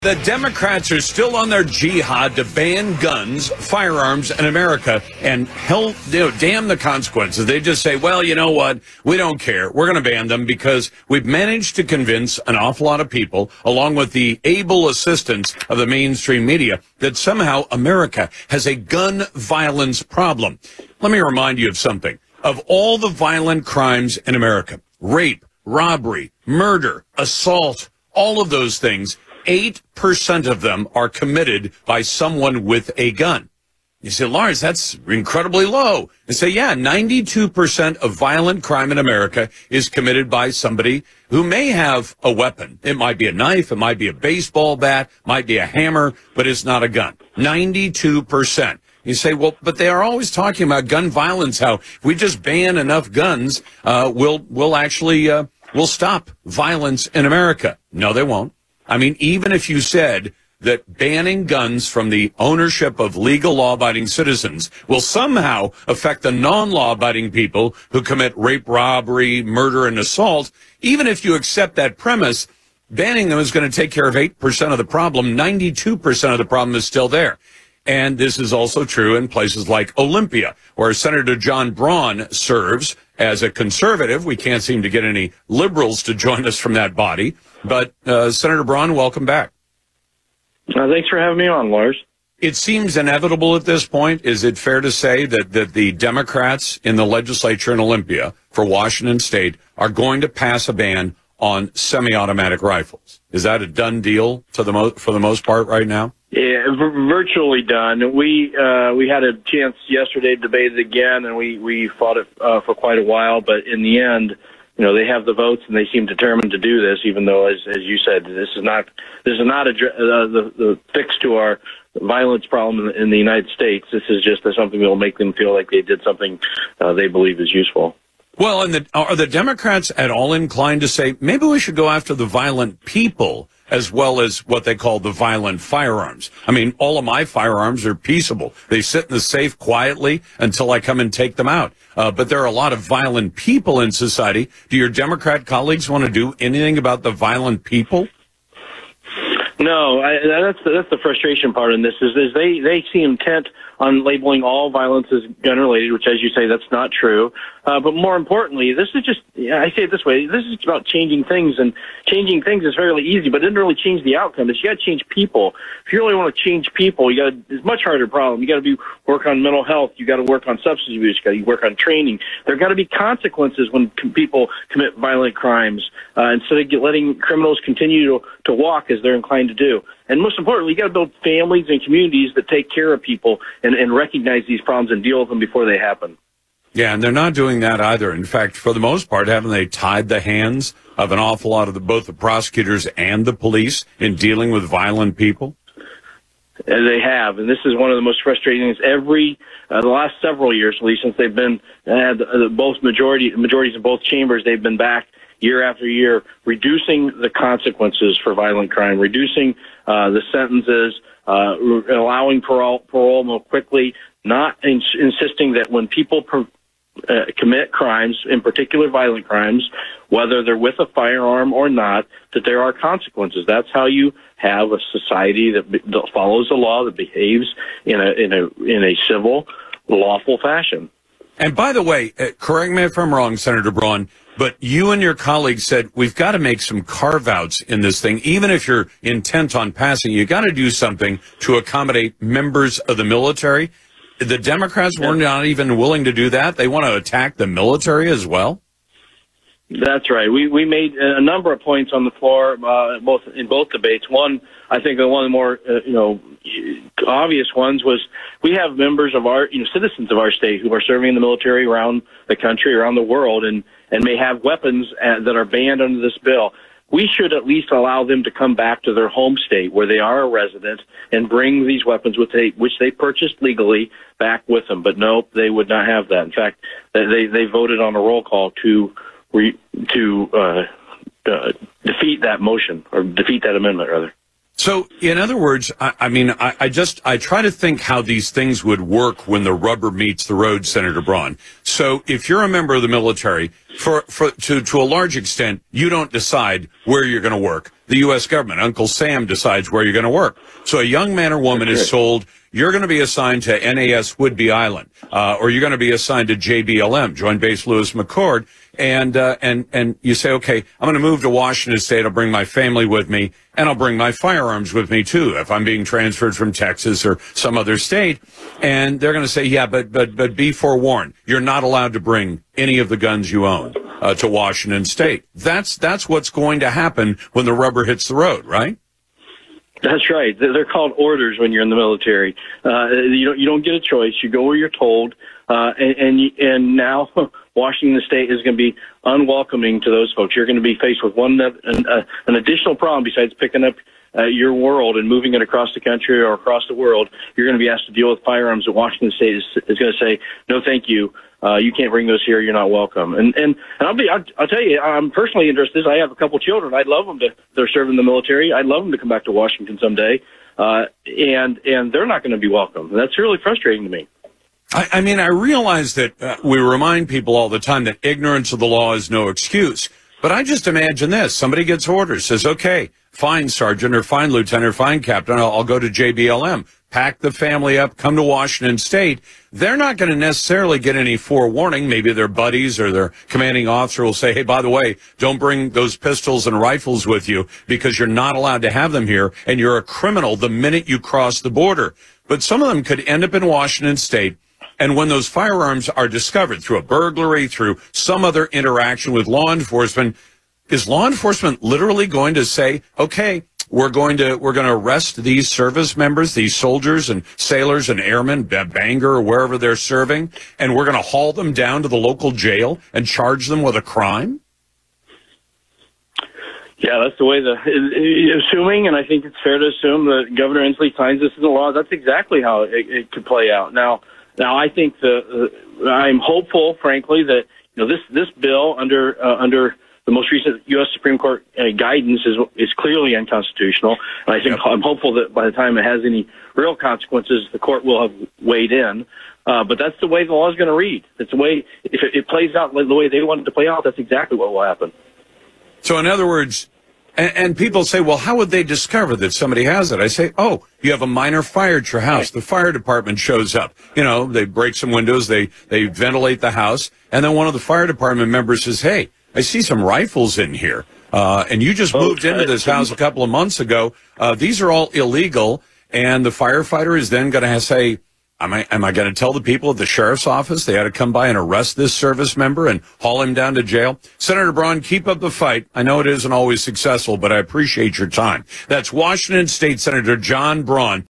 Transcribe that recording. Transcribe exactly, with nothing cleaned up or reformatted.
The Democrats are still on their jihad to ban guns, firearms in America, and hell, you know, damn the consequences. They just say, well, you know what? We don't care. We're going to ban them because we've managed to convince an awful lot of people, along with the able assistance of the mainstream media, that somehow America has a gun violence problem. Let me remind you of something. Of all the violent crimes in America, rape, robbery, murder, assault, all of those things, eight percent of them are committed by someone with a gun. You say, Lawrence, that's incredibly low. And say, yeah, ninety-two percent of violent crime in America is committed by somebody who may have a weapon. It might be a knife, it might be a baseball bat, might be a hammer, but it's not a gun. ninety-two percent. You say, well, but they are always talking about gun violence, how if we just ban enough guns, uh, we'll, we'll actually, uh, we'll stop violence in America. No, they won't. I mean, even if you said that banning guns from the ownership of legal law-abiding citizens will somehow affect the non-law-abiding people who commit rape, robbery, murder, and assault, even if you accept that premise, banning them is going to take care of eight percent of the problem. ninety-two percent of the problem is still there. And this is also true in places like Olympia, where Senator John Braun serves as a conservative. We can't seem to get any liberals to join us from that body. But, uh, Senator Braun, welcome back. Uh, thanks for having me on, Lars. It seems inevitable at this point. Is it fair to say that, that the Democrats in the legislature in Olympia for Washington State are going to pass a ban on semi-automatic rifles? Is that a done deal for the, mo- for the most part right now? Yeah, v- virtually done. We uh, we had a chance yesterday to debate it again, and we, we fought it uh, for quite a while. But in the end, you know, they have the votes, and they seem determined to do this. Even though, as as you said, this is not this is not a, uh, the the fix to our violence problem in the, in the United States. This is just something that will make them feel like they did something uh, they believe is useful. Well, and the, are the Democrats at all inclined to say maybe we should go after the violent people as well as what they call the violent firearms? I mean, all of my firearms are peaceable. They sit in the safe quietly until I come and take them out. Uh, but there are a lot of violent people in society. Do your Democrat colleagues want to do anything about the violent people? No, I, that's the, that's the frustration part in this is, is they, they seem intent on labeling all violence as gun-related, which, as you say, that's not true. Uh, but more importantly, this is just, yeah, I say it this way, this is about changing things, and changing things is fairly easy, but it doesn't really change the outcome. It's you got to change people. If you really want to change people, you got to, it's a much harder problem. You got to be work on mental health. You got to work on substance abuse. You got to work on training. There got to be consequences when people commit violent crimes, uh, instead of get, letting criminals continue to, to walk as they're inclined to do. And most importantly, you got to build families and communities that take care of people and, and recognize these problems and deal with them before they happen. Yeah, and they're not doing that either. In fact, for the most part, haven't they tied the hands of an awful lot of the, both the prosecutors and the police in dealing with violent people? Uh, they have, and this is one of the most frustrating things. Every uh, the last several years, at least since they've been had uh, both majority majorities in both chambers, they've been back year after year, reducing the consequences for violent crime, reducing uh, the sentences, uh, re- allowing parole, parole more quickly, not ins- insisting that when people per- uh, commit crimes, in particular violent crimes, whether they're with a firearm or not, that there are consequences. That's how you have a society that, be- that follows the law, that behaves in a in a in a civil, lawful fashion. And by the way, uh, correct me if I'm wrong, Senator Braun, but you and your colleagues said we've got to make some carve-outs in this thing. Even if you're intent on passing, you got to do something to accommodate members of the military. The Democrats were not even willing to do that. They want to attack the military as well. That's right. We we made a number of points on the floor, uh, both in both debates. One, I think, one of the more uh, you know obvious ones was we have members of our you know citizens of our state who are serving in the military around the country, around the world, and and may have weapons uh, that are banned under this bill. We should at least allow them to come back to their home state where they are a resident and bring these weapons, which they, which they purchased legally, back with them. But no, they would not have that. In fact, they they voted on a roll call to re, to uh, uh, defeat that motion, or defeat that amendment, rather. So, in other words, I, I mean, I, I just, I try to think how these things would work when the rubber meets the road, Senator Braun. So, if you're a member of the military, for, for, to, to a large extent, you don't decide where you're going to work. The U S government, Uncle Sam, decides where you're going to work. So, a young man or woman is told, you're going to be assigned to N A S Whidbey Island, uh, or you're going to be assigned to J B L M, Joint Base Lewis McChord, and uh, and and you say, okay, I'm going to move to Washington State. I'll bring my family with me, and I'll bring my firearms with me too, if I'm being transferred from Texas or some other state. And they're going to say, yeah, but but but be forewarned, you're not allowed to bring any of the guns you own uh, to Washington State. That's that's what's going to happen when the rubber hits the road, right? That's right. They're called orders when you're in the military. Uh, you don't you don't get a choice. You go where you're told, uh, and and, and now Washington State is going to be unwelcoming to those folks. You're going to be faced with one an, uh, an additional problem besides picking up uh, your world and moving it across the country or across the world. You're going to be asked to deal with firearms that Washington State is, is going to say, no, thank you. Uh, you can't bring those here. You're not welcome. And and, and I'll be I'll, I'll tell you, I'm personally interested. I have a couple children. I'd love them to. They're serving the military. I'd love them to come back to Washington someday. Uh, and and they're not going to be welcome. That's really frustrating to me. I, I mean, I realize that uh, we remind people all the time that ignorance of the law is no excuse. But I just imagine this. Somebody gets orders, says, okay, fine, Sergeant, or fine, Lieutenant, or fine, Captain, I'll, I'll go to J B L M. Pack the family up, come to Washington State. They're not going to necessarily get any forewarning. Maybe their buddies or their commanding officer will say, hey, by the way, don't bring those pistols and rifles with you because you're not allowed to have them here, and you're a criminal the minute you cross the border. But some of them could end up in Washington State, and when those firearms are discovered through a burglary, through some other interaction with law enforcement, is law enforcement literally going to say, okay, We're going to we're going to arrest these service members, these soldiers and sailors and airmen, Bangor or wherever they're serving, and we're going to haul them down to the local jail and charge them with a crime? Yeah, that's the way the assuming, and I think it's fair to assume that Governor Inslee signs this into law. That's exactly how it, it could play out. Now, now I think the uh, I'm hopeful, frankly, that you know this this bill under uh, under. The most recent U S Supreme Court uh, guidance is is clearly unconstitutional, and I think yep. I'm hopeful that by the time it has any real consequences, the court will have weighed in. Uh, but that's the way the law is going to read. It's the way if it, it plays out the way they want it to play out. That's exactly what will happen. So, in other words, and, and people say, "Well, how would they discover that somebody has it?" I say, "Oh, you have a minor fire at your house. The fire department shows up. You know, they break some windows, they they ventilate the house, and then one of the fire department members says, "Hey, I see some rifles in here, uh, and you just moved into this house a couple of months ago. Uh, these are all illegal." And the firefighter is then going to say, am I, am I going to tell the people at the sheriff's office they ought to come by and arrest this service member and haul him down to jail? Senator Braun, keep up the fight. I know it isn't always successful, but I appreciate your time. That's Washington State Senator John Braun.